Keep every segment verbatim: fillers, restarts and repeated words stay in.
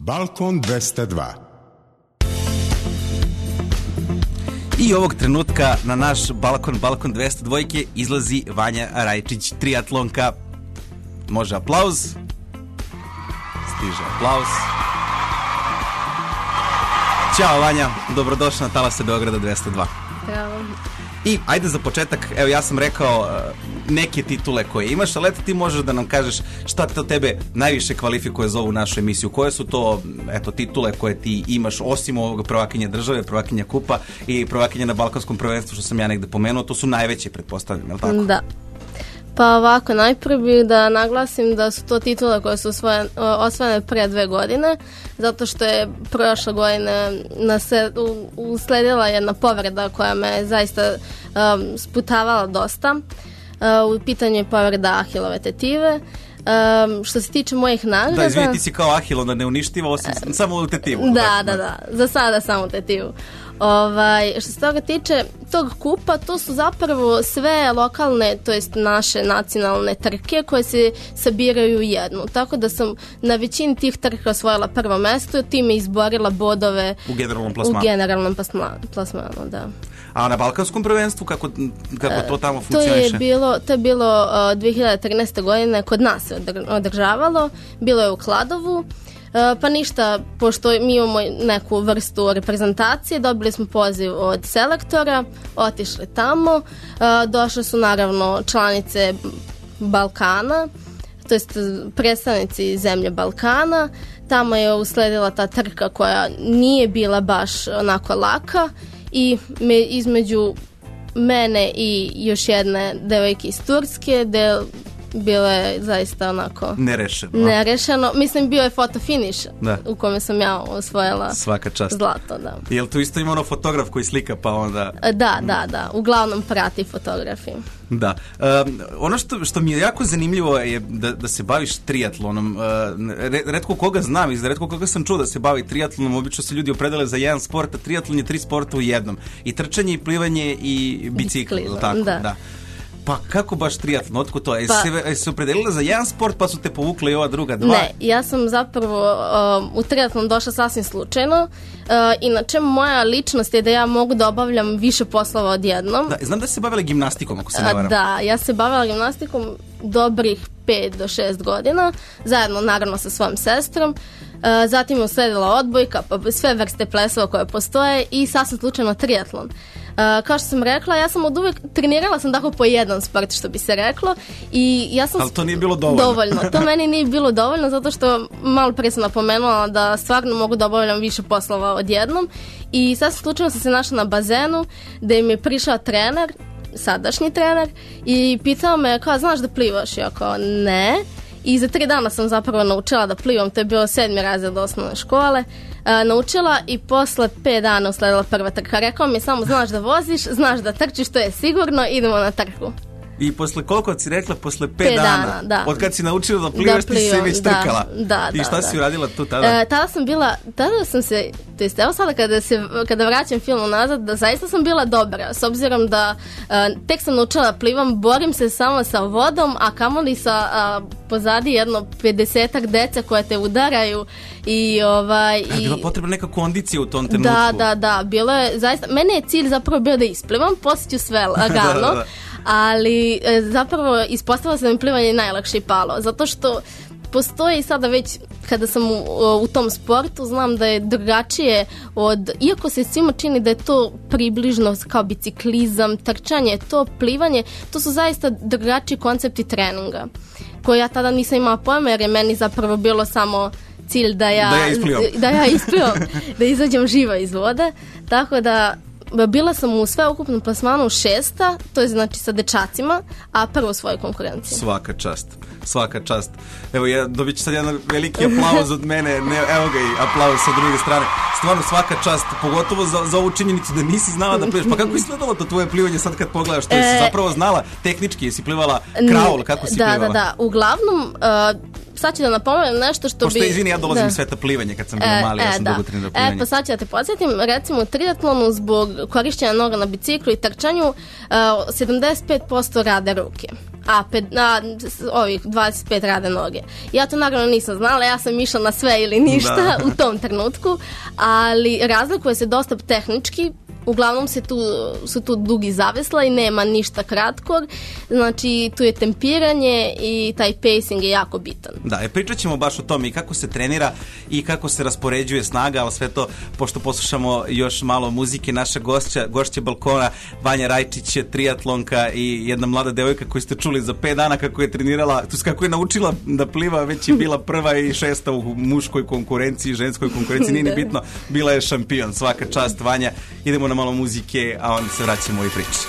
Balkon dvesta dva. I ovog trenutka na naš balkon, balkon dvesta dva izlazi Vanja Rajčić, triatlonka. Može aplauz. Stiže aplauz. Ćao Vanja, dobrodošla na talase Beograda dvesta dva. Bravo. I ajde za početak, evo ja sam rekao uh, neke titule koje imaš, ali eto ti možeš da nam kažeš šta to tebe najviše kvalifikuje za ovu našu emisiju. Koje su to eto titule koje ti imaš osim ovog prvakinja države, prvakinja kupa i prvakinja na balkanskom prvenstvu što sam ja negde pomenuo, to su najveće, pretpostavljam, je li tako? Da. Pa ovako, najprije bih da naglasim da su to titule koje su osvojene, osvojene pre dve godine, zato što je prošle godine usledila jedna povreda koja me zaista um, sputavala dosta. Uh, u pitanju je povreda Ahilove tetive. Um, što se tiče mojih nagrada... Da, izvini, ti si kao Ahil, onda ne uništiva osim uh, samo u tetivu. Da, da, da, za sada samo tetivu. Ovaj, što se toga tiče tog kupa, to su zapravo sve lokalne, to jest naše nacionalne trke koje se sabiraju u jednu. Tako da sam na većini tih trka osvojila prvo mesto, time izborila bodove u generalnom plasmanu. U generalnom plasmanu, da. A na balkanskom prvenstvu kako, kako to tamo funkcioniše? To je bilo, to je bilo uh, dve hiljade trinaeste. godine, kod nas se održavalo, bilo je u Kladovu. Uh, pa ništa, pošto mi imamo neku vrstu reprezentacije, dobili smo poziv od selektora, otišli tamo, uh, došle su naravno članice Balkana, to jest predstavnici zemlje Balkana, tamo je usledila ta trka koja nije bila baš onako laka i me, između mene i još jedne devojke iz Turske, gde bilo je zaista onako nerešeno. Nerešeno. Mislim, bio je fotofiniš u kome sam ja osvojila svaka čast. Zlato, da. Jel tu isto ima ono fotograf koji slika pa onda... Da, da, da. Uglavnom prati fotografi. Da. Um, ono što, što mi je jako zanimljivo je da, da se baviš triatlonom. Uh, retko koga znam i retko koga sam čuo da se bavi triatlonom. Obično se ljudi opredele za jedan sport, a triatlon je tri sporta u jednom. I trčanje, i plivanje, i bicikl. Tako, da. da. Pa kako baš triatlon, otko to? Jesi pa, se opredelila za jedan sport pa su te povukle i ova druga dva? Ne, ja sam zapravo uh, u triatlon došla sasvim slučajno. Uh, inače, moja ličnost je da ja mogu da obavljam više poslova odjednom. Da, znam da se bavila gimnastikom, ako se ne varam. Da, ja se bavila gimnastikom dobrih pet do šest godina, zajedno naravno sa svojom sestrom. Uh, zatim je usledila odbojka, pa sve vrste plesova koje postoje i sasvim slučajno triatlon. Uh, kao što sam rekla, ja sam od uvek trenirala sam tako po jedan sport, što bi se reklo, i ja sam... Ali to nije bilo dovoljno. Dovoljno, to meni nije bilo dovoljno, zato što malo prije sam napomenula da stvarno mogu da obavljam više poslova odjednom i sad slučajno sam se našla na bazenu gde mi je prišao trener, sadašnji trener, i pitao me, kao, znaš da plivaš? Ja kao, ne. I za tri dana sam zapravo naučila da plivam, to je bilo sedmi razred osnovne škole. Uh, naučila i posle pet dana usledila prva trka. Rekao mi samo, znaš da voziš, znaš da trčiš, to je sigurno, idemo na trku. I posle koliko si rekla? Posle pet, pet dana, dana da. Od kad si naučila da plivaš, da, ti si se već da, trkala. Da, I šta da, si da. uradila tu tada? E, tada sam bila, tada sam se, to jest evo sada kada, se, kada vraćam film nazad, da zaista sam bila dobra, s obzirom da e, tek sam naučila da plivam, borim se samo sa vodom, a kamoli sa a, pozadi jedno pedesetak deca koje te udaraju i ovaj... A je bila potrebna neka kondicija u tom trenutku? Da, da, da, bilo je zaista, mene je cilj zapravo bio da isplivam, poslije ću sve lagano. da, da, da. Ali e, zapravo ispostavila se da mi plivanje najlakše palo, zato što postoji sada već, kada sam u, u tom sportu, znam da je drugačije od, iako se svima čini da je to približno kao biciklizam, trčanje, to plivanje, to su zaista drugačiji koncepti treninga, koje ja tada nisam imala pojma, jer je meni zapravo bilo samo cilj da ja, da ja isplivam, da, ja isplivam, da izađem živa iz vode, tako da bila sam u sveukupnom plasmanu šesta, to je znači sa dečacima, a prvo svoje konkurencije. Svaka čast, svaka čast. Evo, ja dobit ću sad jedan veliki aplauz od mene, ne, evo ga i aplauz sa druge strane. Stvarno svaka čast, pogotovo za, za ovu činjenicu da nisi znala da plivaš. Pa kako izgledalo to tvoje plivanje sad kad pogledaš? To jesi e, zapravo znala tehnički, jesi plivala kraul, kako si da, plivala? Da, da, da, uglavnom... Uh, sad ću da napomenem nešto što Pošto, bi... Pošto, izvini, ja dolazim da. iz sveta plivanja kad sam bila e, mali, ja sam e, dugo trenirao plivanje. E, pa sad ću da te podsjetim, recimo u triatlonu zbog korišćenja noga na biciklu i trčanju uh, sedamdeset pet posto rade ruke. a, ped, a ovih dvadeset pet rade noge. Ja to naravno nisam znala, ja sam išla na sve ili ništa da. u tom trenutku, ali razlikuje se dosta tehnički. Uglavnom se tu, su tu dugi zavesla i nema ništa kratkog, znači tu je tempiranje i taj pacing je jako bitan. Da, e, pričat ćemo baš o tome i kako se trenira i kako se raspoređuje snaga, ali sve to, pošto poslušamo još malo muzike, naša gošća, gošća balkona, Vanja Rajčić je trijatlonka i jedna mlada devojka koju ste čuli za pet dana kako je trenirala, tu kako je naučila da pliva, već je bila prva i šesta u muškoj konkurenciji, ženskoj konkurenciji, nije ni bitno, bila je šampion, svaka čast Vanja. Idemo na malo muzike, a onda se vraćamo i priče.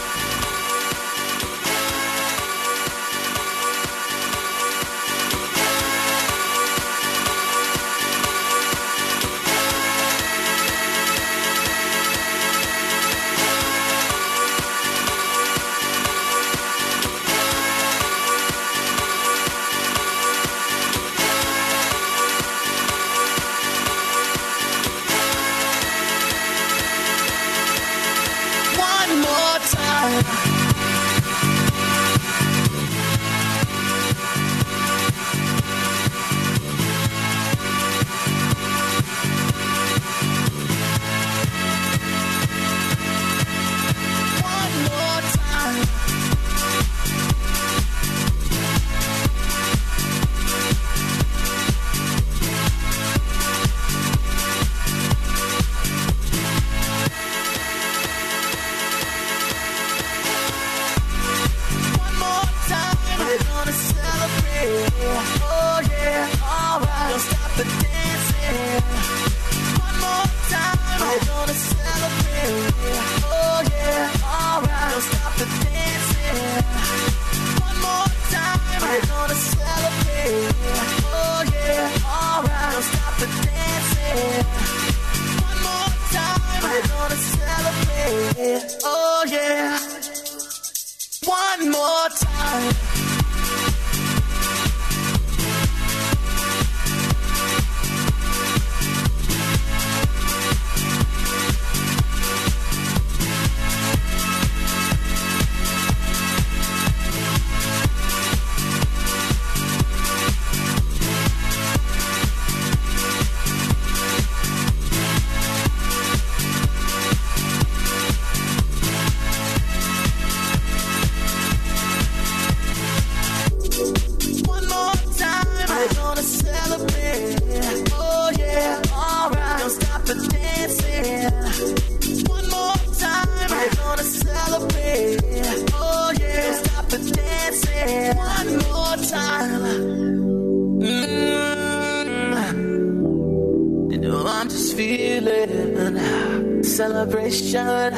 Celebration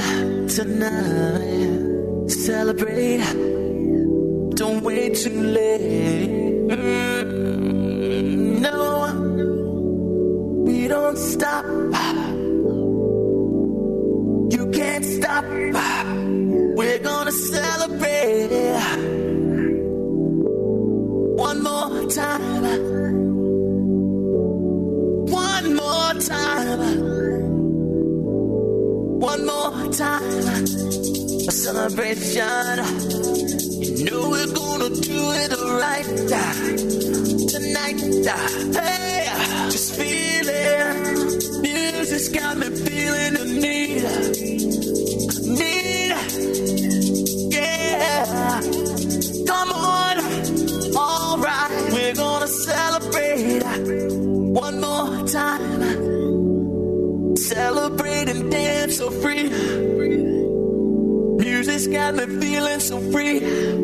tonight. Celebrate. Don't wait too late. Mm, no, we don't stop. You can't stop. We're gonna celebrate. One more time. One more time. One more time, a celebration. You know we're gonna do it right tonight. Hey, just feel it. Music's got me feeling the need, need. Yeah, come on, all right. We're gonna celebrate one more time. Celebrate and dance so free. Music's got me feeling so free.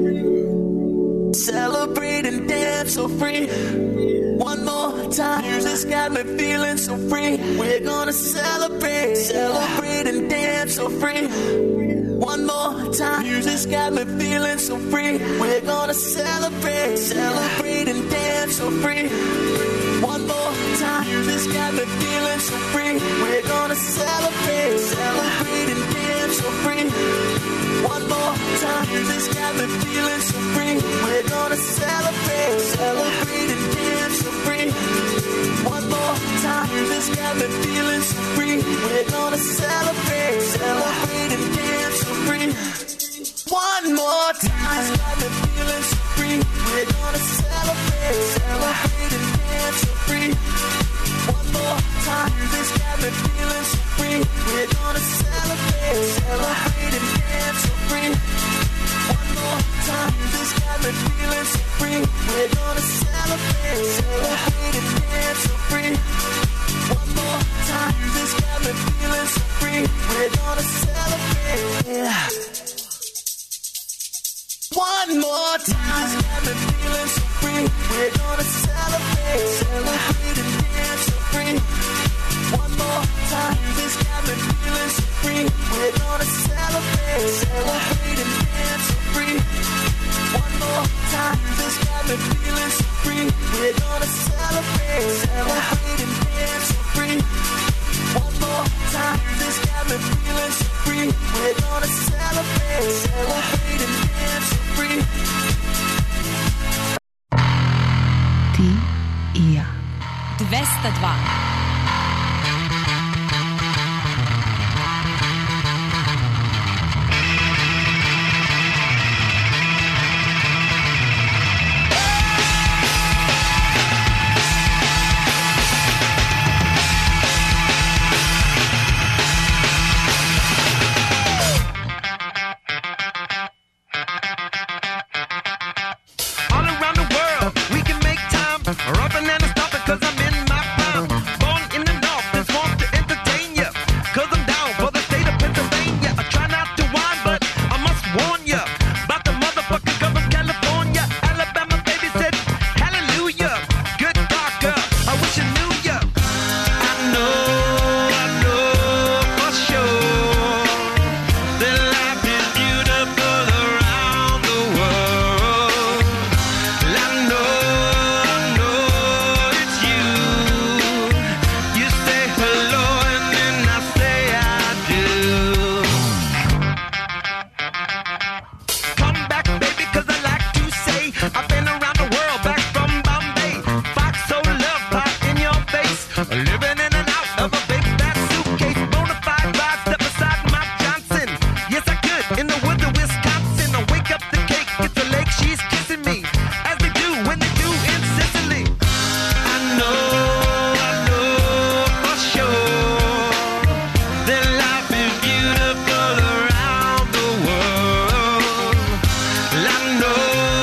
Celebrate and dance so free. One more time. Music's got me feeling so free. We're gonna celebrate. Celebrate and dance so free. One more time. Music's got me feeling so free. We're gonna celebrate. Celebrate and dance so free. One more time. Music's got me feeling so free. We're gonna celebrate. Celebrate and dance so free. One more time. Music's got me feeling so free. We're gonna celebrate. Celebrate and dance so free. One more time. Music's got me feeling so free. We're gonna celebrate. Celebrate and dance so free. One more time. Music's got me feeling feeling so free. We're gonna celebrate, celebrate and dance so free. One more time, this got me feeling so free. We're gonna celebrate, celebrate and dance so free. One more time, this got me feeling so free. We're gonna celebrate, celebrate and dance so free. One more time, this got me feeling so free. We're gonna celebrate, yeah. One more time, this got me feeling so free. We're gonna celebrate, celebrate and dance so free. One more time, this got me feeling so free. We're gonna celebrate, celebrate and dance so free. One more time, this got me feeling so free. We're gonna celebrate, celebrate and dance so free. One more time, this got me feeling so free. We're gonna celebrate, celebrate and dance so free. Ti i ja. dvesta dva. Rubbing and stopping cause I'm in my prime. Born in the north, this wants to entertain ya. Cause I'm down for the state of Pennsylvania. I try not to whine, but I must warn ya about the motherfucking girl from California. Alabama baby said, hallelujah. Good talker, I wish I knew ya. I know, I know for sure that life is beautiful around the world. I know. I've been around the world, back from Bombay. Fox so love pop in your face. Living in and out of a big fat suitcase. Bonafide ride, step beside Mike Johnson. Yes, I could, in the woods of Wisconsin. I wake up the cake, get the lake, she's kissing me. As they do when they do in Sicily. I know, I know for sure that life is beautiful around the world. I know.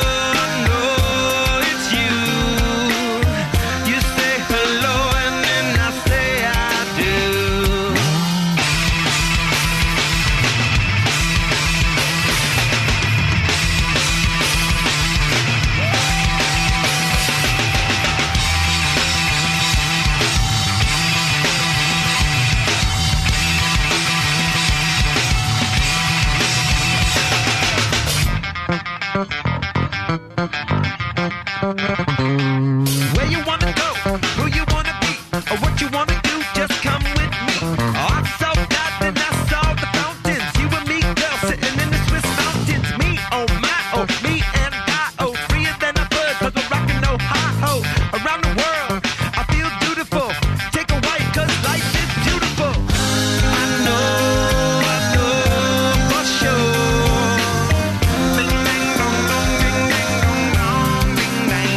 Where you wanna go, who you wanna be, or what you wanna do, just come with me. Oh, I saw God, then I saw the fountains. You and me, girl, sitting in the Swiss mountains. Me, oh my, oh, me and I, oh, freer than a bird, cause we're rockin' no hi-ho. Around the world, I feel beautiful. Take a white, cause life is beautiful. I know, I know for sure. Bing, bang, bong, bong, ding, ding, dong, dong, bing, bang.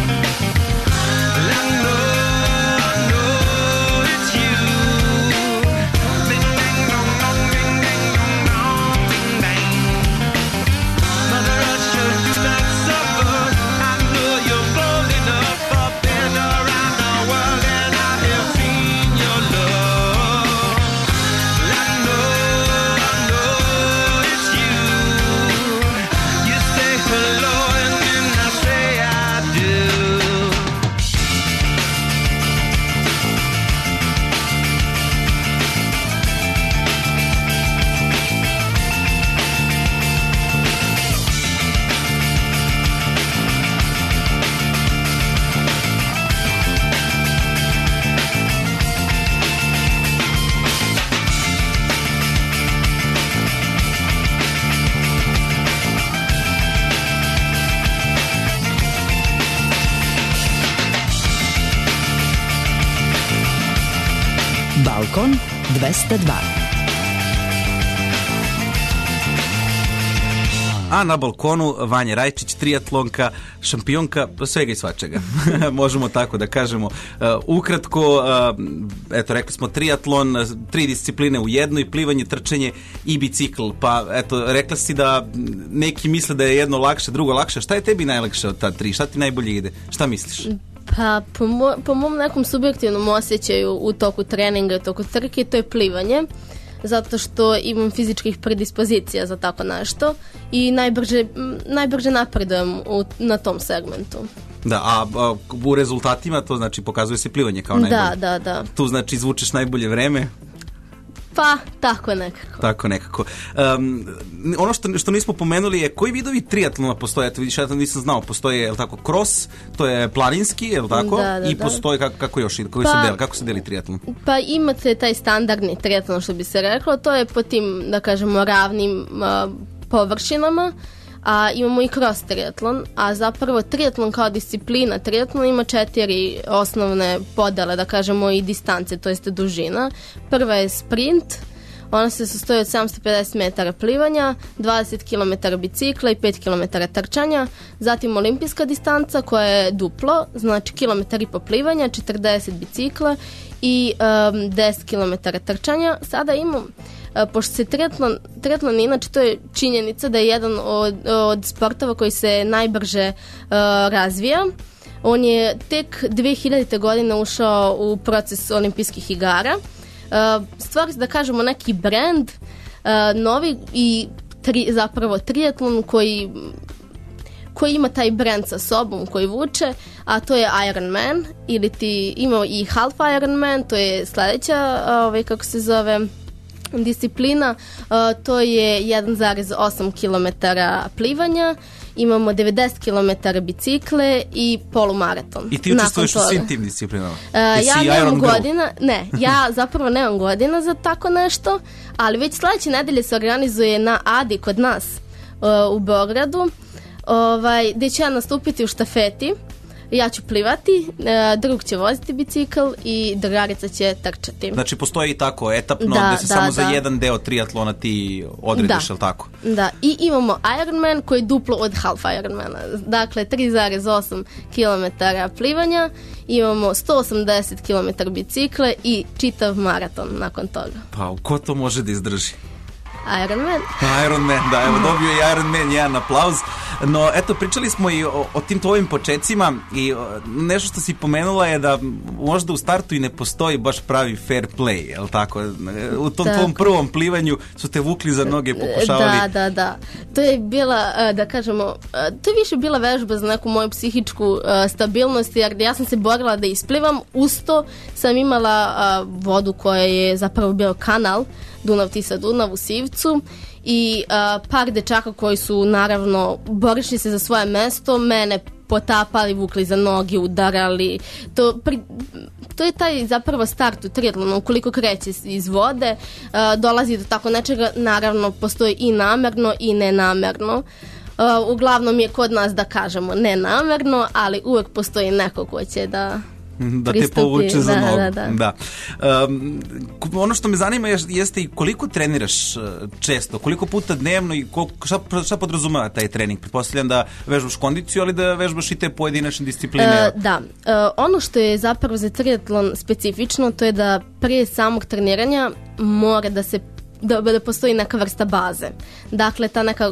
I know, I know it's you. Bing, bang, bong, bong, ding, ding, dong, dong, bing, bang. Mother Russia, do not suffer. I know you're bold enough. I've been around the world and I have seen your love. I know, I know it's you. You say hello and then I say I do. Balkon dvesta dva. A na balkonu Vanja Rajčić, trijatlonka, šampionka svega i svačega. Možemo tako da kažemo. Uh, ukratko, uh, eto, rekli smo trijatlon, tri discipline u jednoj, plivanje, trčanje i bicikl. Pa, eto, rekla si da neki misle da je jedno lakše, drugo lakše. Šta je tebi najlakše od ta tri? Šta ti najbolje ide? Šta misliš? Pa, po, mo, po mom nekom subjektivnom osjećaju u toku treninga, u toku trke, to je plivanje. Zato što imam fizičkih predispozicija za tako nešto i najbrže, najbrže napredujem u, na tom segmentu. Da, a, a u rezultatima to znači pokazuje se plivanje kao najbolje. Da, da, da. Tu znači izvučeš najbolje vreme. Pa, tako nekako. Tako nekako. Um, ono što, što nismo pomenuli je koji vidovi trijatlona postoje. Eto vidiš, ja to nisam znao. Postoje, je li tako, cross, to je planinski, je li tako? Da, da, I da. postoje, kako, kako još, kako, Pa, se deli, kako se deli trijatlon? Pa imate taj standardni trijatlon, što bi se reklo. To je po tim, da kažemo, ravnim a, površinama. A imamo i cross triatlon, a zapravo triatlon kao disciplina triatlon ima četiri osnovne podele, da kažemo, i distance, to jest dužina. Prva je sprint, ona se sastoji od sedamsto pedeset metara plivanja, dvadeset kilometara bicikla i pet kilometara trčanja. Zatim olimpijska distanca koja je duplo, znači kilometar i po plivanja, četrdeset bicikla i um, deset kilometara trčanja. Sada imam pošto se triatlon, triatlon inače to je činjenica da je jedan od, od sportova koji se najbrže uh, razvija. On je tek dve hiljadite godine ušao u proces olimpijskih igara. Uh, stvar da kažemo neki brand uh, novi i tri, zapravo triatlon koji koji ima taj brand sa sobom koji vuče, a to je Ironman ili ti imao i Half Ironman, to je sledeća ovaj, kako se zove disciplina, uh, to je jedan zarez osam kilometara plivanja, imamo devedeset kilometara bicikle i polumaraton. I ti učestvuješ u svim tim disciplinama? Uh, ja nemam godina, ne, ja zapravo nemam godina za tako nešto, ali već sledeće nedelje se organizuje na Adi kod nas uh, u Beogradu, ovaj, gde ću ja nastupiti u štafeti. Ja ću plivati, drug će voziti bicikl i drugarica će trčati. Znači postoji i tako etapno, da, gde se da, samo da. za jedan deo triatlona ti odrediš, da. Jel tako? Da, i imamo Ironman koji je duplo od Half Ironmana. Dakle, tri zarez osam kilometara plivanja, imamo sto osamdeset kilometara bicikle i čitav maraton nakon toga. Pa, ko to može da izdrži? Ironman. Ironman, da, evo dobio je Ironman jedan aplauz. No, eto, pričali smo i o, o tim tvojim počecima i o, nešto što si pomenula je da možda u startu i ne postoji baš pravi fair play, je li tako? U tom tako. Tvom prvom plivanju su te vukli za noge, pokušavali... Da, da, da. To je bila, da kažemo, to je više bila vežba za neku moju psihičku stabilnost, jer ja sam se borila da isplivam, uz to sam imala vodu koja je zapravo bio kanal, Dunav Tisa Dunav u Sivcu i uh, par dečaka koji su naravno borišli se za svoje mesto, mene potapali, vukli za noge, udarali. To, pri, to je taj zapravo start u triatlonu, ukoliko kreće iz vode, uh, dolazi do tako nečega, naravno postoji i namerno i nenamerno. Uh, uglavnom je kod nas da kažemo nenamerno, ali uvek postoji neko ko će da... da pristupi, te povuče za da, nogu. da, da. Da. Um, ono što me zanima je, jeste i koliko treniraš uh, često, koliko puta dnevno i koliko, šta, šta podrazumeva taj trening? Pretpostavljam da vežbaš kondiciju, ali da vežbaš i te pojedinačne discipline. Uh, da. Uh, ono što je zapravo za triatlon specifično, to je da prije samog treniranja mora da se da, da postoji neka vrsta baze. Dakle, ta neka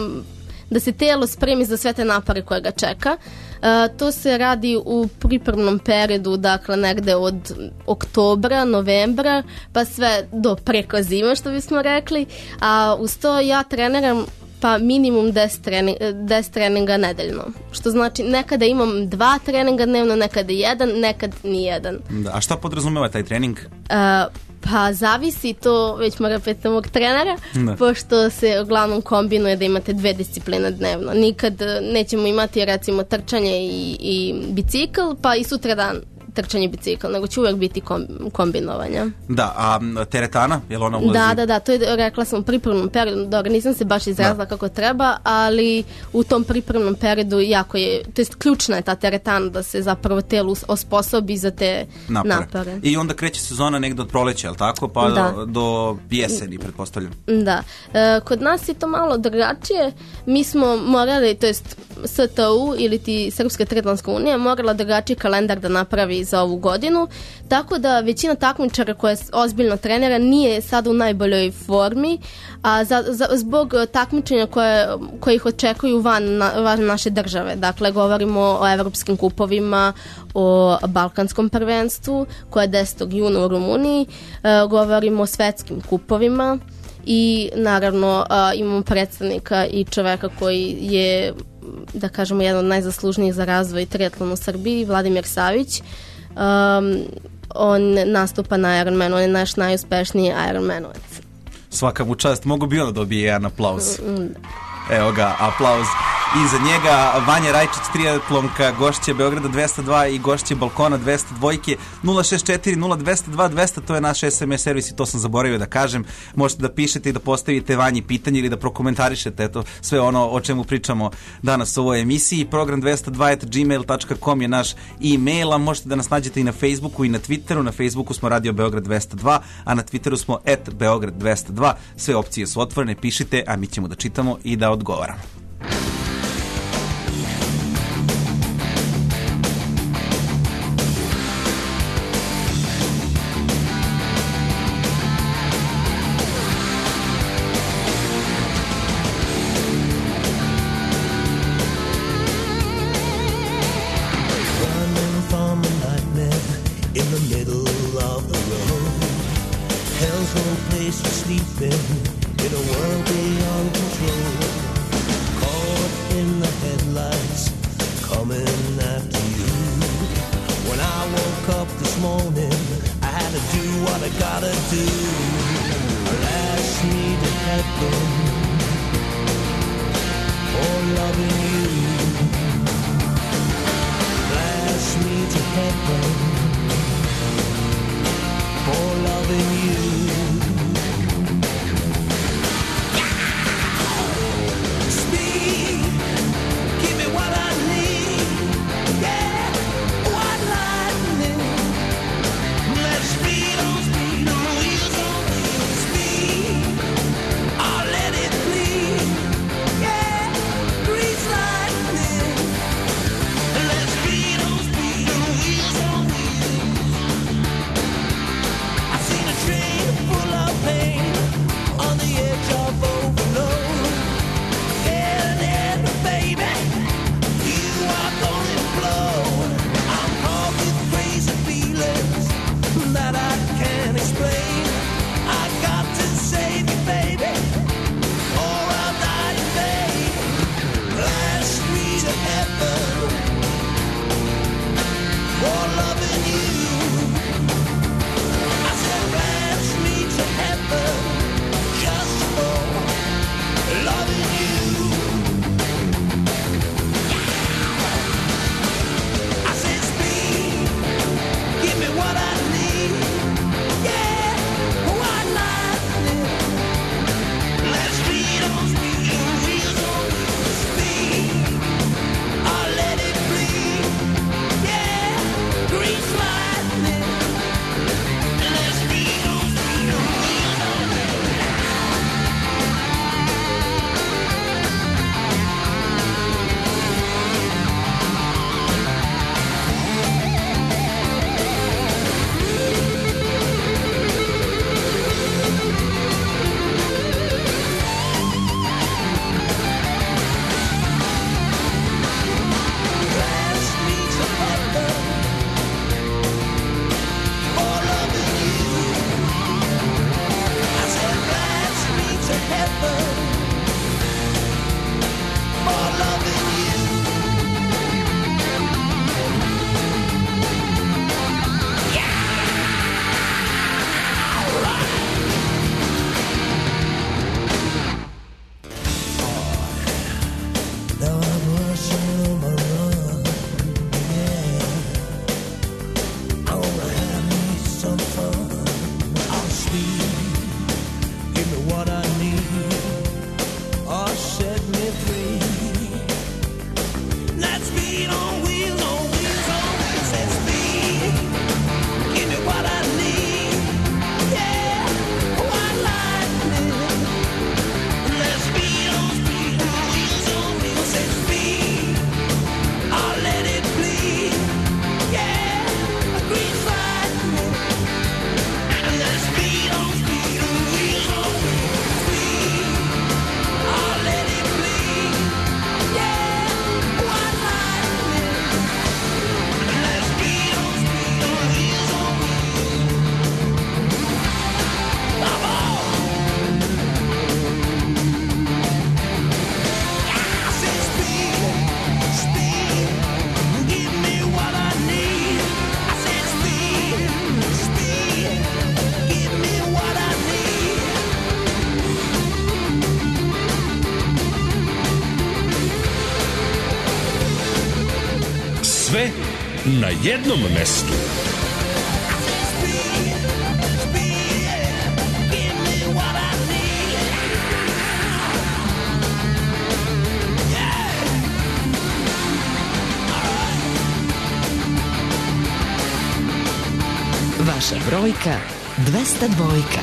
da se telo spremi za sve te napore koje ga čeka. Uh, to se radi u pripremnom periodu, dakle negde od oktobra, novembra, pa sve do preko zime, što bismo rekli. A uz to ja treniram pa minimum deset, trening, deset treninga nedeljno. Što znači nekada imam dva treninga dnevno, nekada jedan, nekad nijedan. Da, a šta podrazumeva taj trening? Uh, Pa zavisi to, već mora peti mog trenera, da. Pošto se uglavnom kombinuje da imate dve discipline dnevno. Nikad nećemo imati recimo trčanje i, i bicikl, pa i sutra dan trčanje bicikla, nego će uvek biti kom, kombinovanja. Da, a teretana, je li ona ulazi? Da, da, da, to je, rekla sam, u pripremnom periodu, dobro, nisam se baš izrazila kako treba, ali u tom pripremnom periodu jako je, to jest ključna je ta teretana da se zapravo telo osposobi za te napore. napore. I onda kreće sezona negde od proleća, je li tako? Pa da. do, do jeseni, pretpostavljam. Da. E, kod nas je to malo drugačije. Mi smo morali, to jest S T U ili ti Srpska triatlonska unija morala drugačiji kalendar da napravi za ovu godinu, tako da većina takmičara koja ozbiljno trenera nije sad u najboljoj formi, a za, za, zbog takmičenja koje, koje ih očekuju van, na, van naše države. Dakle, govorimo o evropskim kupovima, o balkanskom prvenstvu koje je desetog juna u Rumuniji, e, govorimo o svetskim kupovima i naravno a, imamo predstavnika i čoveka koji je, da kažemo, jedan od najzaslužnijih za razvoj triatlona u Srbiji, Vladimir Savić. Um, on nastupa na Ironmanu, on je naš najuspešniji Ironmanovac. Svaka mu čast, mogu bi onda dobije jedan aplauz. Evo ga, aplauz i za njega. Vanja Rajčić, triatlonka, gošće Beograda dvesta dva i gošće Balkona dvesta dva. Nula šest četiri nula dvesta dva dvesta, to je naš es em es servis i to sam zaboravio da kažem. Možete da pišete i da postavite Vanji pitanje ili da prokomentarišete eto, sve ono o čemu pričamo danas u ovoj emisiji. Program dvesta dva at gmail dot com je naš e-mail, a možete da nas nađete i na Facebooku i na Twitteru. Na Facebooku smo Radio Beograd dvesta dva, a na Twitteru smo at Beograd dvesta dva. Sve opcije su otvorene, pišite, a mi ćemo da čitamo i da odgovaramo. Yeah. na jednom mestu. Vaša brojka dvesta dvojka.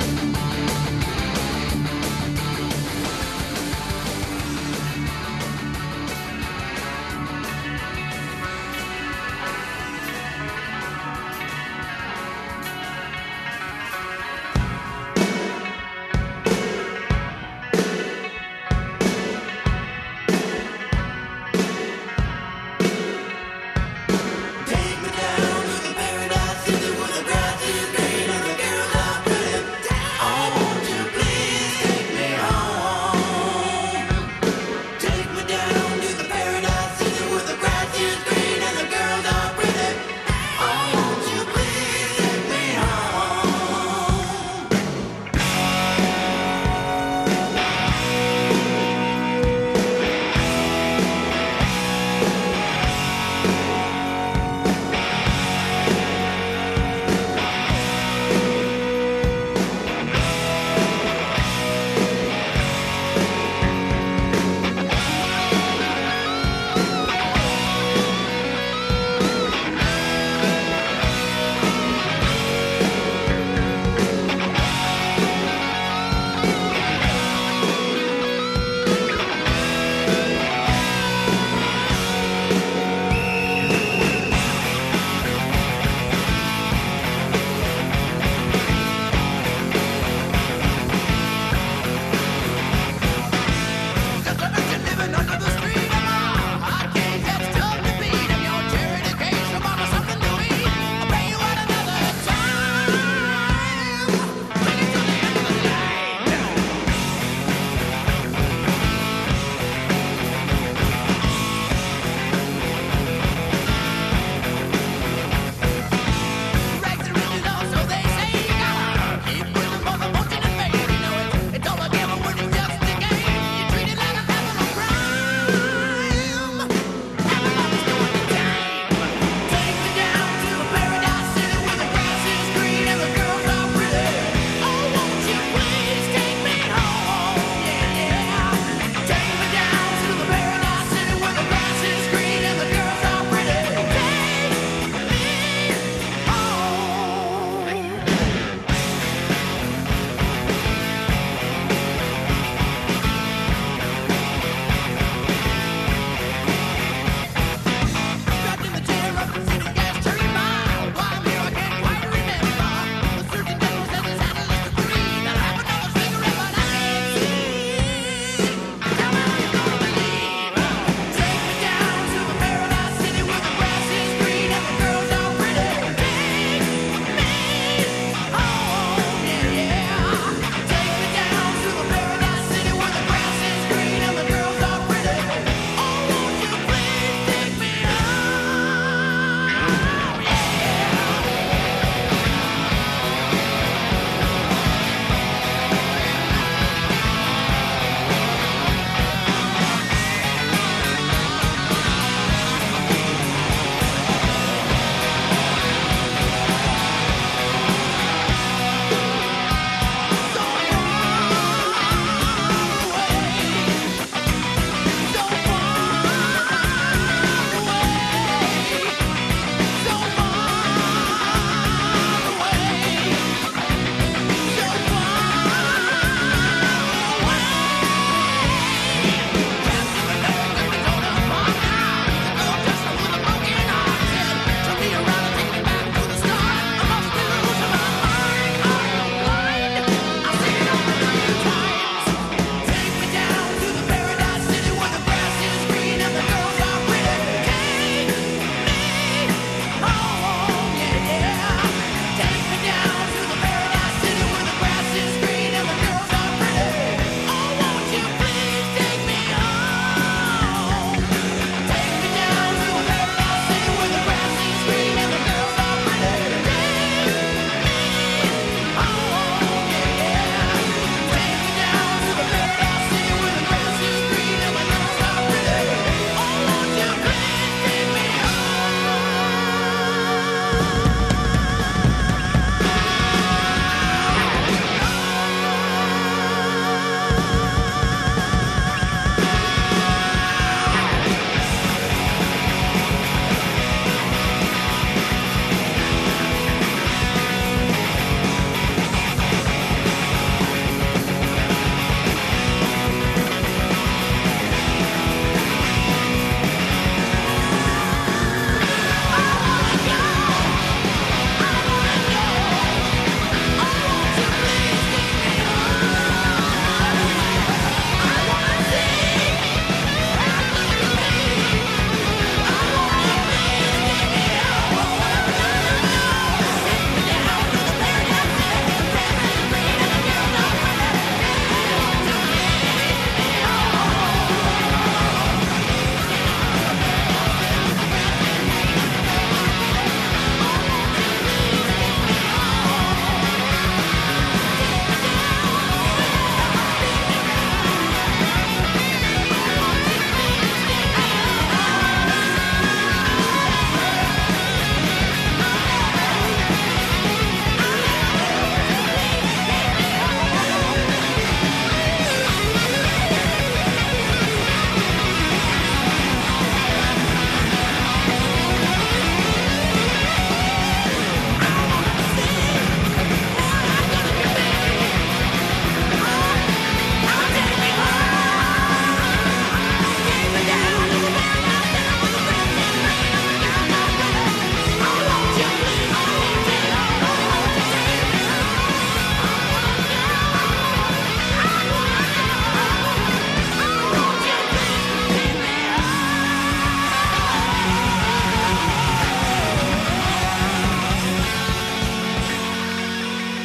Paradise, the grass is green and the girls are pretty. Oh.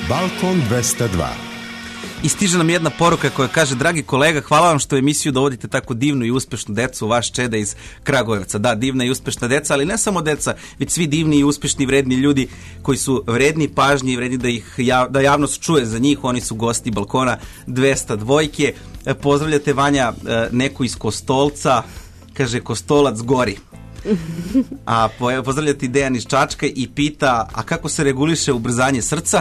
Balkon dvesta dva. I stiže nam jedna poruka koja kaže: dragi kolega, hvala vam što emisiju dovodite tako divnu i uspešnu decu, vaš Čeda iz Kragujevca. Da, divna i uspešna deca, ali ne samo deca, već svi divni i uspešni, vredni ljudi koji su vredni pažnje i vredni da ih jav, da javnost čuje za njih. Oni su gosti Balkona dvesta dva. Pozdravljate Vanja neku iz Kostolca, kaže Kostolac gori. A pozdravljate Dejan iz Čačka i pita: a kako se reguliše ubrzanje srca?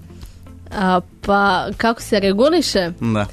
A, pa kako se reguliše? Da.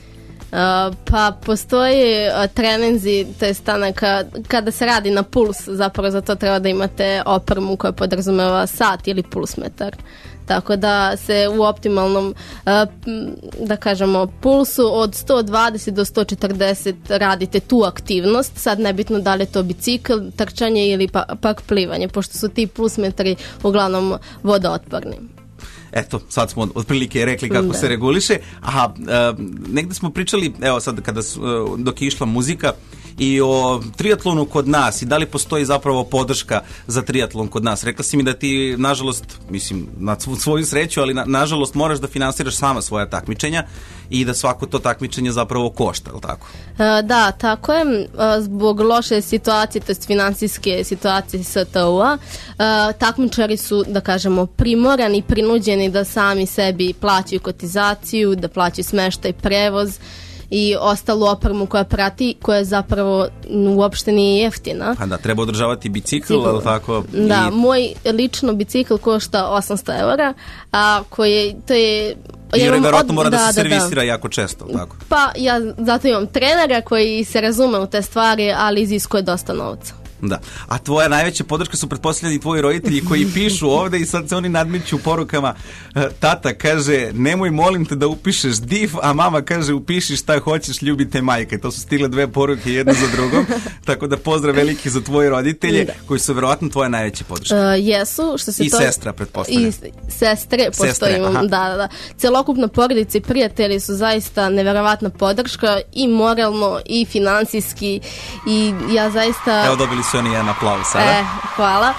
A, pa postoji a, treninzi, to je stanaka kada se radi na puls, zapravo za to treba da imate opremu koja podrazumeva sat ili pulsmetar. Tako da se u optimalnom, a, da kažemo, pulsu od sto dvadeset do sto četrdeset radite tu aktivnost. Sad nebitno da li je to bicikl, trčanje ili pa, pak plivanje, pošto su ti pulsmetri uglavnom vodootporni. Eto, sad smo otprilike rekli kako da se reguliše. Aha, e, negde smo pričali, evo sad kada su, dok je išla muzika, i o triatlonu kod nas i da li postoji zapravo podrška za triatlon kod nas. Rekla si mi da ti, nažalost, mislim, na svoju sreću, ali na, nažalost moraš da finansiraš sama svoja takmičenja i da svako to takmičenje zapravo košta, ali tako? E, da, tako je. E, zbog loše situacije, to jest finansijske situacije S T U-a, e, takmičari su, da kažemo, primorani i prinuđeni da sami sebi plaćaju kotizaciju, da plaćaju smeštaj, prevoz i ostalu opremu koja prati, koja zapravo uopšte nije jeftina. Pa da, treba održavati bicikl, ali tako? Da, i... moj lično bicikl košta osamsto eura, a koji, to je... I ja verovatno od... mora da, da se da, servisira da. jako često, tako? Pa ja zato imam trenera koji se razume u te stvari, ali iziskuje dosta novca. Da. A tvoja najveća podrška su pretpostavljeni tvoji roditelji koji pišu ovde i sad se oni nadmeću porukama. Tata kaže: nemoj molim te da upišeš D I F, a mama kaže: upiši šta hoćeš, ljubite majke. To su stigle dve poruke jedna za drugom. Tako da pozdrav veliki za tvoje roditelje, da, koji su verovatno tvoja najveća podrška. Uh, jesu, što se I to... sestra, pretpostavljam. I sestre, postoji. Da, da, da. Celokupna porodica i prijatelji su zaista neverovatna podrška i moralno i finansijski i ja zaista... Evo, dobili su oni jedan aplauz sada. E, hvala.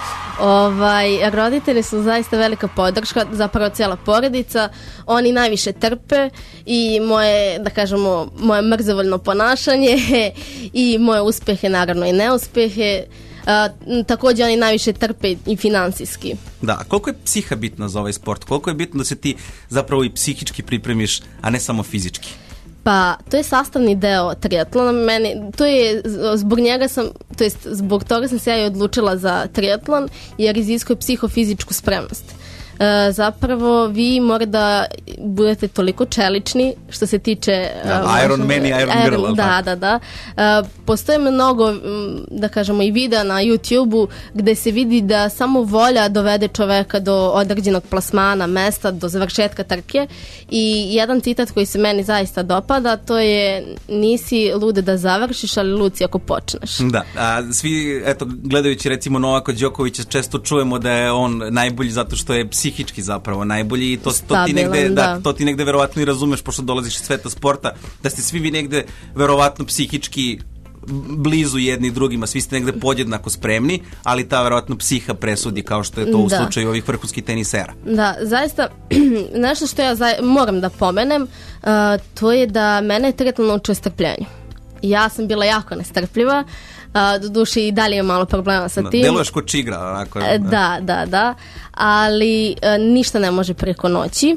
Ovaj, roditelji su zaista velika podrška, zapravo cijela porodica. Oni najviše trpe i moje, da kažemo, moje mrzovoljno ponašanje i moje uspehe, naravno i neuspehe. A, također oni najviše trpe i finansijski. Da, a koliko je psiha bitna za ovaj sport? Koliko je bitno da se ti zapravo i psihički pripremiš, a ne samo fizički? Pa, to je sastavni deo triatlona. Meni, to je, zbog njega sam, to jest zbog toga sam se ja i odlučila za triatlon, jer iziskuje psihofizičku spremnost. E, zapravo vi mora da budete toliko čelični što se tiče da, uh, Iron Man i Iron Girl. Iron, da, da, da. E, postoje mnogo, da kažemo, i videa na YouTube-u gde se vidi da samo volja dovede čoveka do određenog plasmana, mesta, do završetka trke. I jedan citat koji se meni zaista dopada, to je: nisi lude da završiš, ali lud si ako počneš. Da, a svi, eto, gledajući recimo Novaka Đokovića, često čujemo da je on najbolji zato što je psihički zapravo najbolji i to, to, ti, negde, da. Da, to ti negde verovatno i razumeš, pošto dolaziš iz sveta sporta, da ste svi vi negde verovatno psihički blizu jedni drugima, svi ste negde podjednako spremni, ali ta verovatno psiha presudi, kao što je to u da. slučaju ovih vrhunskih tenisera. Da, zaista nešto što ja za, moram da pomenem, uh, to je da mene triatlon naučio strpljenju. Ja sam bila jako nestrpljiva, uh, doduše i dalje imam malo problema sa tim. Deluješ ko čigra, onako. Uh, da, da, da, ali uh, ništa ne može preko noći.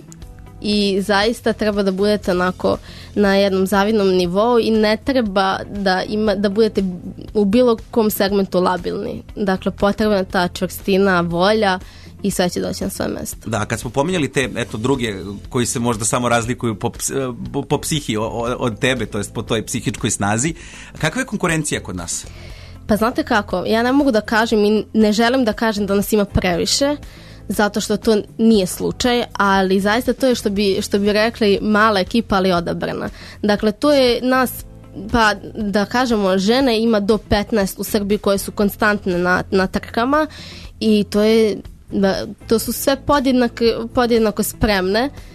I zaista treba da budete onako na jednom zavidnom nivou i ne treba da, ima, da budete u bilo kom segmentu labilni. Dakle, potrebna je ta čvrstina, volja i sve će doći na svoje mesto. Da, kad smo pominjali te, eto, druge koji se možda samo razlikuju po, po, po psihi od tebe, to jest po toj psihičkoj snazi, kakva je konkurencija kod nas? Pa znate kako, ja ne mogu da kažem i ne želim da kažem da nas ima previše, zato što to nije slučaj, ali zaista to je što bi, što bi rekli mala ekipa, ali odabrana. Dakle, to je nas, pa da kažemo, žene ima do petnaest u Srbiji koje su konstantne na, na trkama i to je, to su sve podjednako, podjednako spremne,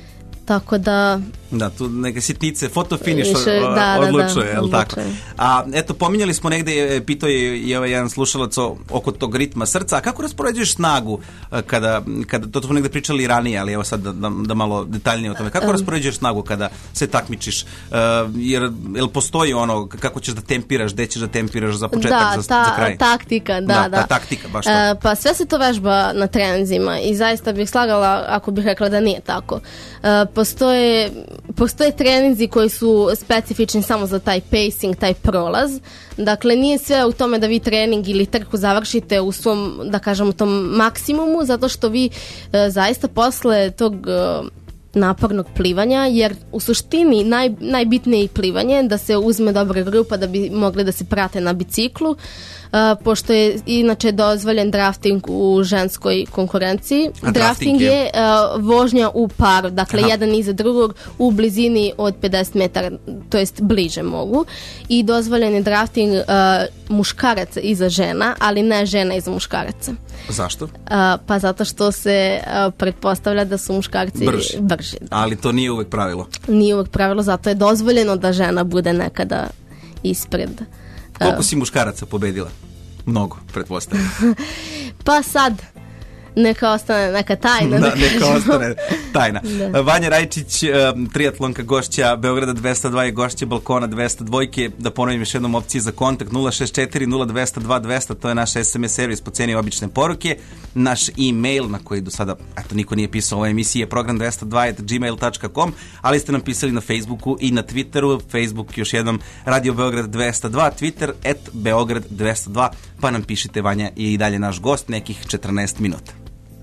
tako da... Da, tu neke sitnice, fotofiniš Više, da, da, odlučuje, da, je li tako? odlučuje. A eto, pominjali smo negde, pitao je i ovaj jedan slušalac o- oko tog ritma srca, a kako raspoređuješ snagu e, kada, kada, to smo negde pričali i ranije, ali evo sad da, da, da malo detaljnije o tome, kako raspoređuješ snagu kada se takmičiš, E, jer, jel postoji ono, kako ćeš da tempiraš, gde ćeš da tempiraš za početak, Da, za, ta, za kraj? taktika, da, Da, da. ta taktika, baš to. E, pa sve se to vežba na treninzima i zaista bih slagala ako bih rekla da nije tako. E, postoje, postoje treninzi koji su specifični samo za taj pacing, taj prolaz. Dakle, nije sve u tome da vi trening ili trku završite u svom, da kažem, u tom maksimumu, zato što vi e, zaista posle tog e, napornog plivanja, jer u suštini naj, najbitnije je plivanje, da se uzme dobra grupa da bi mogli da se prate na biciklu, uh, pošto je inače dozvoljen drafting u ženskoj konkurenciji. A Drafting je, je uh, vožnja u paru, dakle Aha. jedan iza drugog u blizini od pedeset metara, to jest bliže mogu, i dozvoljen je drafting uh, muškaraca iza žena, ali ne žena iza muškaraca. Zašto? Uh, pa zato što se uh, pretpostavlja da su muškarci Brži. brži. Ali to nije uvek pravilo. Nije uvek pravilo, zato je dozvoljeno da žena bude nekada ispred. Koliko si muškaraca pobedila? Mnogo, pretpostavljam. Pa sad, neka ostane neka tajna. Da, da neka kažemo. ostane tajna. Da. Vanja Rajčić, um, triatlonka, gošća Beograda dvesta dva i gošća Balkona dvesta dva. Da ponovim još jednom opciji za kontakt nula šest četiri nula dva nula dva dvesta, to je naš es em es servis po ceni obične poruke. Naš e-mail na koji do sada, eto, niko nije pisao u ovoj emisiji, je program dvesta dva at gmail dot com, ali ste nam pisali na Facebooku i na Twitteru. Facebook još jednom Radio Beograd dvesta dva, Twitter at Beograd dvesta dva, pa nam pišite. Vanja je i dalje naš gost, nekih četrnaest minuta.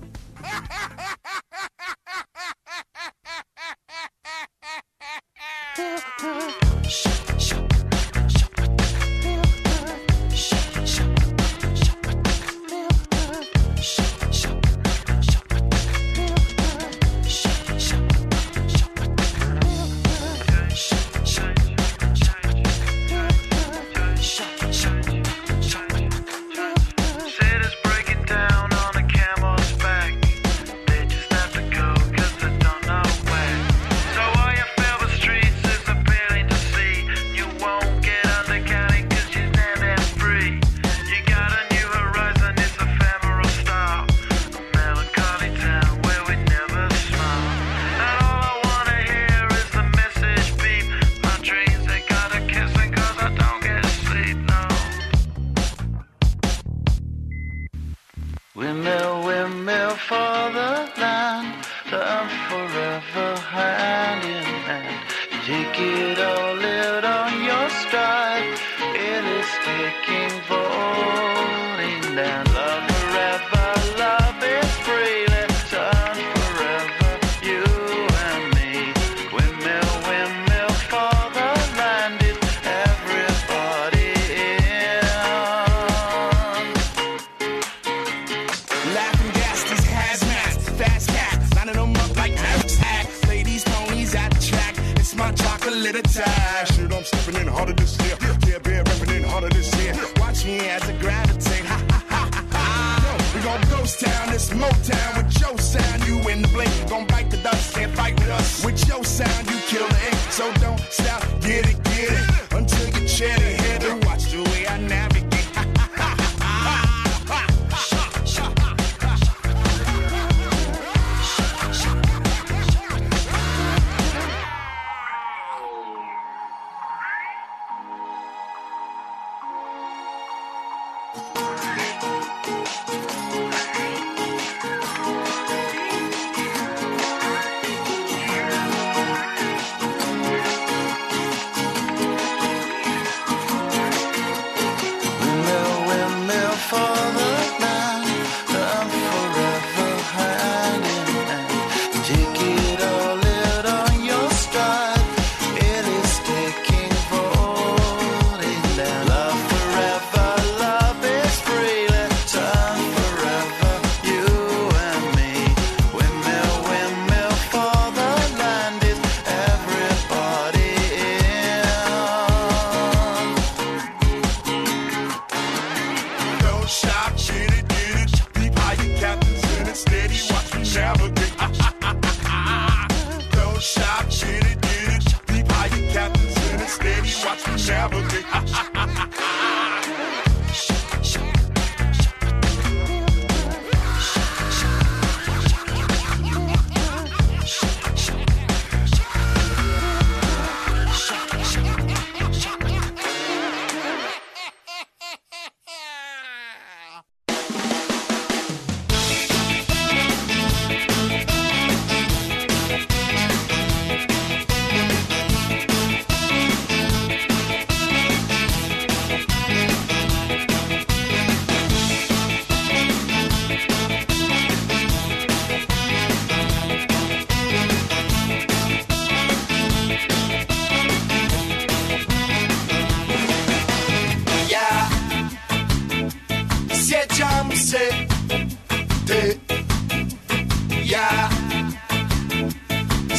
City's breaking down on a camel's back. They just have to go 'cause they don't know where. So all you feel the streets is appealing to see. You won't get undercounting 'cause you're not that free. You got a new horizon, it's ephemeral style. A melancholy town where we never smile. And all I wanna hear is the message beep. My dreams, they gotta kissing 'cause I don't get sleep, no. Windmill, windmill for the land, turn forever hand in hand. Take it all, live on your stride. It is taking, falling down. Love forever, love is free. Let's turn forever, you and me. Windmill, windmill for the land. Is everybody in? Laughing gas, these hazmats, fast cats, lining them up like tag. Ladies, ponies at the track. It's my chocolate attack. Shit, I'm stepping in harder this year. Yeah, beer repping in harder this year. Watch me as I gravitate. Ha ha ha ha ha. We gon' ghost town, this Motown with your sound. You in the blink, gon' bite the dust, can't fight with us. With your sound, you kill the ink. So don't stop, get it, get it. Until you chat it, hit it. Watch the way I navigate. Ha ha ha ha ha.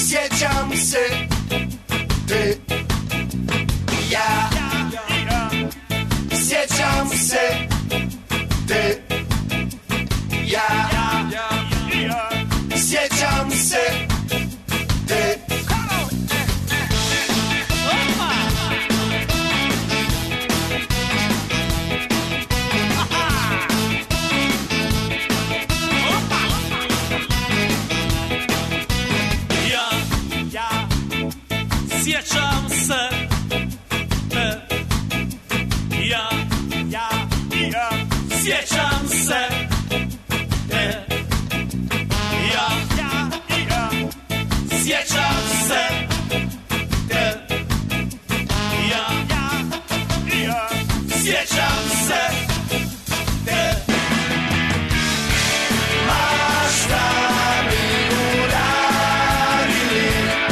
sjećam se te, ja, sjećam se te, ja, sjećam se te. Sjećam se te, ja, ja, ja, sjećam se te, ja, ja, ja, sjećam se te, ja, ja, ja, sjećam se te. Ma šta mi uradili,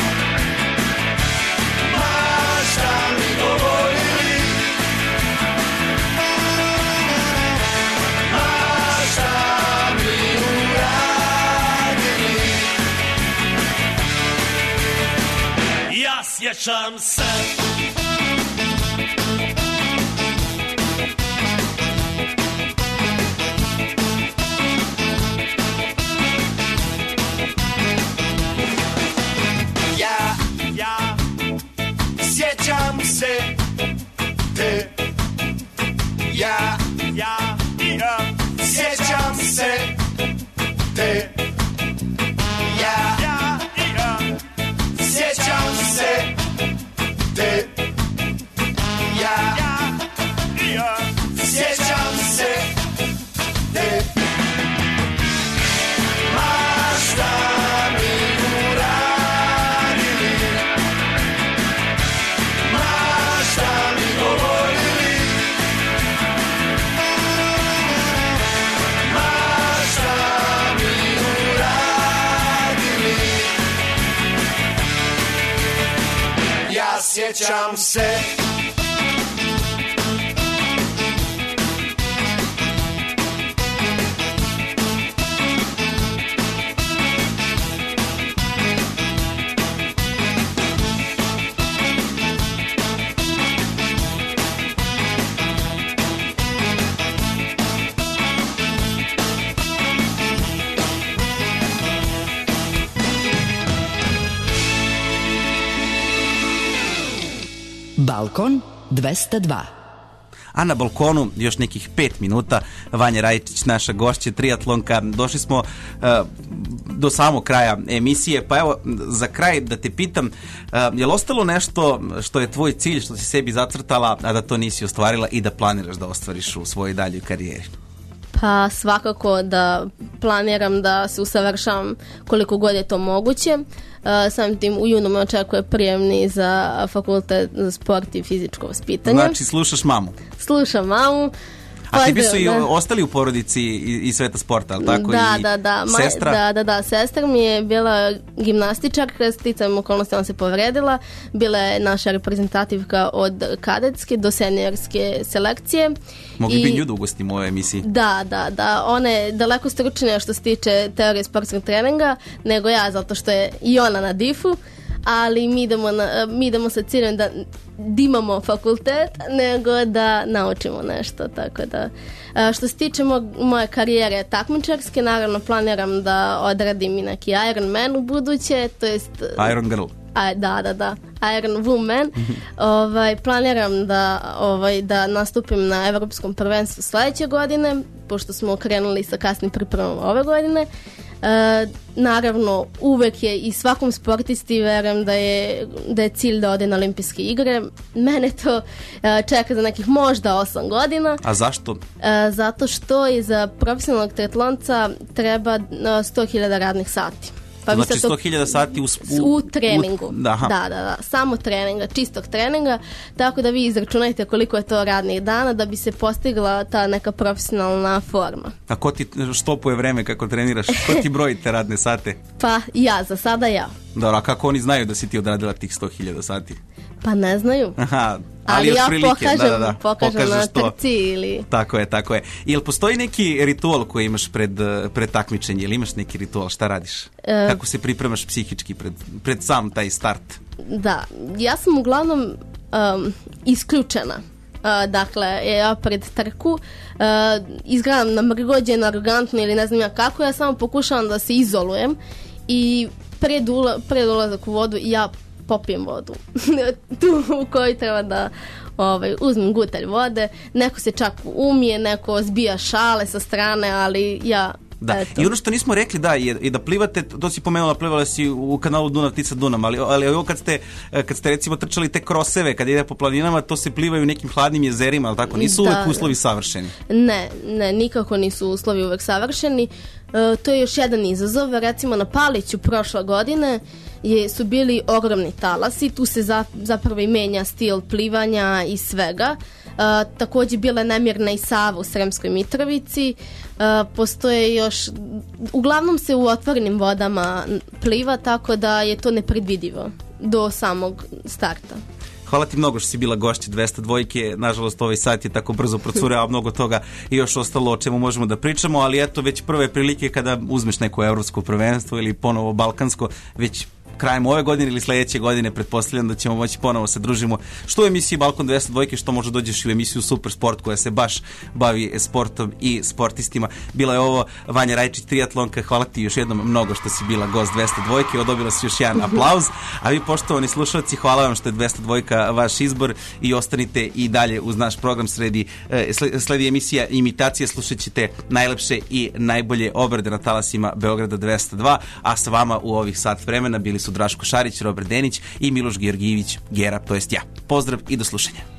sjećam se. Ja, ja, sjećam se te, ja, ja, ja, sjećam se te, ja, ja, ja, sjećam se te, ja, ja, sjećam se te. Ma šta mi uradili, ma šta mi govorili, ma šta mi uradili, ja sjećam se. Balkon dvesta dva. A na balkonu još nekih pet minuta Vanja Rajičić, naša gošća, trijatlonka. Došli smo uh, do samog kraja emisije, pa evo za kraj da te pitam, uh, je li ostalo nešto što je tvoj cilj, što si sebi zacrtala, a da to nisi ostvarila i da planiraš da ostvariš u svojoj daljoj karijeri? Pa svakako da planiram da se usavršavam koliko god je to moguće. Uh, samim tim u junu me očekuje prijemni za fakultet za sport i fizičko vaspitanje. Znači slušaš mamu? Slušam mamu. A ti bi su i da. ostali u porodici i, i sveta sporta, ali tako? Da, i da, da. Sestra? Da, da, da. Sestra mi je bila gimnastičarka, sticajem okolnosti ona se povredila. Bila je naša reprezentativka od kadetske do seniorske selekcije. Mogli I, bi nju da ugostimo u ovoj emisiji. Da, da, da. Ona je daleko stručnija što se tiče teorije sportskog treninga nego ja, zato što je i ona na difu. Ali mi idemo, na, mi idemo sa ciljem da imamo fakultet, nego da naučimo nešto, tako da. Što se tiče mog, moje karijere takmičarske, naravno planiram da odradim i neki Ironman u buduće, to jest... Iron Girl. A, da, da, da. Iron Woman. ovaj, planiram da, ovaj, da nastupim na Evropskom prvenstvu sledeće godine, pošto smo krenuli sa kasnim pripremom ove godine. E, naravno, uvek je i svakom sportisti verujem da je, da je cilj da ode na olimpijske igre. Mene to e, čeka za nekih možda osam godina. A zašto? E, zato što i za profesionalnog triatlonca treba sto hiljada radnih sati. Pa znači sto hiljada sati u, u, u treningu. U, da, da, da, da. Samo treninga, čistog treninga. Tako da vi izračunajte koliko je to radnih dana da bi se postigla ta neka profesionalna forma. A ko ti štopuje vreme kako treniraš? Ko ti broji te radne sate? Pa ja, za sada ja. Dobro, a kako oni znaju da si ti odradila tih sto hiljada sati? Pa ne znaju. Aha, Ali, ali ja otprilike, pokažem, da, da, da, pokažem na trci ili... Tako je, tako je. Jel postoji neki ritual koji imaš pred, pred takmičenje? Ili imaš neki ritual? Šta radiš? E... Kako se pripremaš psihički pred, pred sam taj start? Da, ja sam uglavnom um, isključena. Uh, dakle, ja pred trku uh, izgledam namrgođena, arogantno ili ne znam ja kako, ja samo pokušavam da se izolujem i pred, ula, pred ulazak u vodu ja popijem vodu tu u kojoj treba da ovaj, uzmem gutalj vode, neko se čak umije, neko zbija šale sa strane, ali ja da. I ono što nismo rekli, da, je i da plivate, to si pomenula, plivala si u kanalu Dunav Tica Dunav, ali, ali ovo kad ste, kad ste recimo trčali te kroseve, kad ide po planinama, to se plivaju u nekim hladnim jezerima, ali tako, nisu da, uvek uslovi savršeni. Ne, ne, nikako nisu uslovi uvek savršeni. E, to je još jedan izazov, recimo na Paliću prošle godine je, su bili ogromni talasi, tu se za, zapravo i menja stil plivanja i svega. Uh, takođe bila je nemirna i Sava u Sremskoj Mitrovici. Uh, postoje još, uglavnom se u otvorenim vodama pliva, tako da je to nepredvidivo do samog starta. Hvala ti mnogo što si bila gošća dvesta dvojke. Nažalost, ovaj sat je tako brzo procureo, mnogo toga i još ostalo o čemu možemo da pričamo, ali eto, već prve prilike kada uzmeš neko evropsko prvenstvo ili ponovo balkansko, već krajem ove godine ili sledeće godine pretpostavljam da ćemo moći ponovo se družimo što u emisiji Balkon dvesta dvojke, što možda dođeš i u emisiju Super Sport koja se baš bavi sportom i sportistima. Bila je ovo Vanja Rajčić, triatlonka. Hvala ti još jednom mnogo što si bila gost dvesta dvojke. Odobila si još jedan aplauz. A vi, poštovani slušalci, hvala vam što je dvesta dvojka vaš izbor i ostanite i dalje uz naš program. Sledi, sledi emisija Imitacije, slušat ćete najlepše i najbolje obrade na talasima Beograda dvesta dva, a sa vama u ovih sat vremena bili su Draško Šarić, Robert Denić i Miloš Georgijević Gera, to jest ja. Pozdrav i do slušanja.